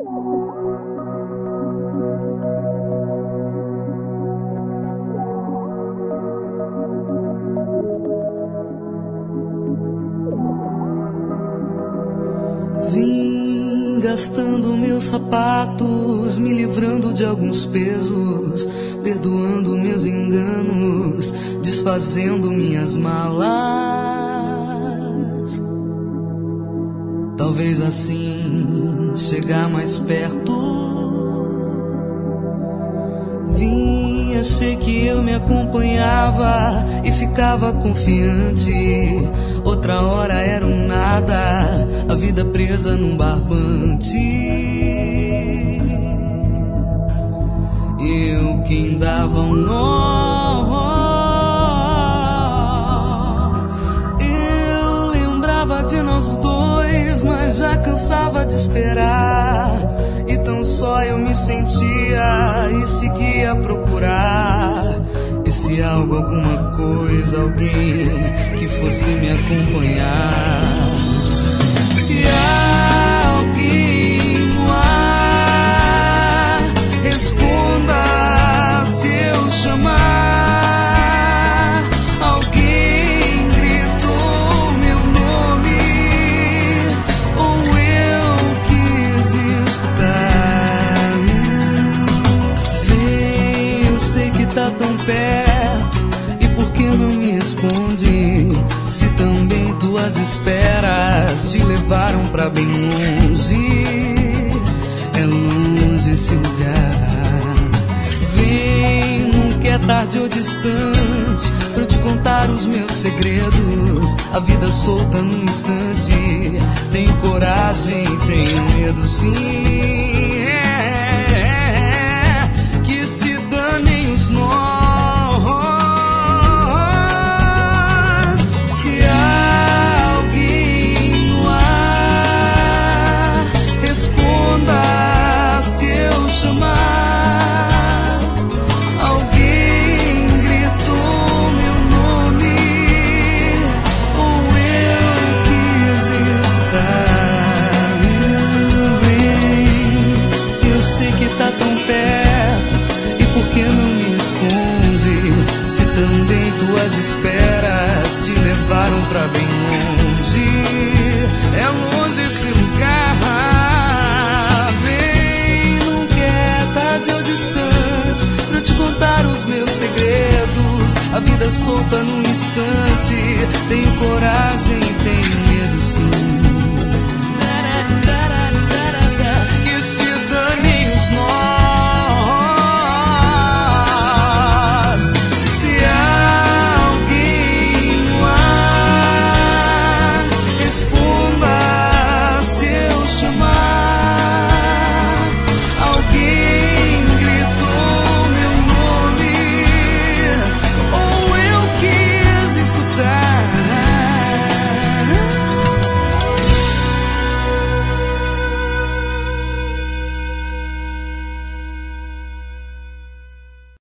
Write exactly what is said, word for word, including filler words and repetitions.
Vim gastando meus sapatos, me livrando de alguns pesos, perdoando meus enganos, desfazendo minhas malas. Talvez assim chegar mais perto. Vim, achei que eu me acompanhava e ficava confiante. Outra hora era um nada, a vida presa num barbante. Eu quem dava um nó. Eu lembrava de nós dois, mas já cansava de esperar. E tão só eu me sentia e seguia a procurar esse algo, alguma coisa, alguém que fosse me acompanhar. Se há alguém no ar, responda se eu chamar. Alguém gritou meu nome, ou eu quis escutar. Vem, eu sei que tá tão perto, e por que não me responde? Se também tuas esperas te levaram pra bem longe. É longe esse lugar. Vem, nunca é tarde ou distante, pra eu te contar os meus segredos. A vida solta num instante. Tenho coragem, tenho medo sim. É, que se danem os nós. Alguém gritou meu nome, ou eu quis escutar. Vem, eu sei que tá tão perto, e por que não me responde? Se também tuas esperas te levaram pra bem longe. É longe esse lugar. Distante, pra te contar os meus segredos. A vida solta num instante. Tenho coragem, tenho medo sim.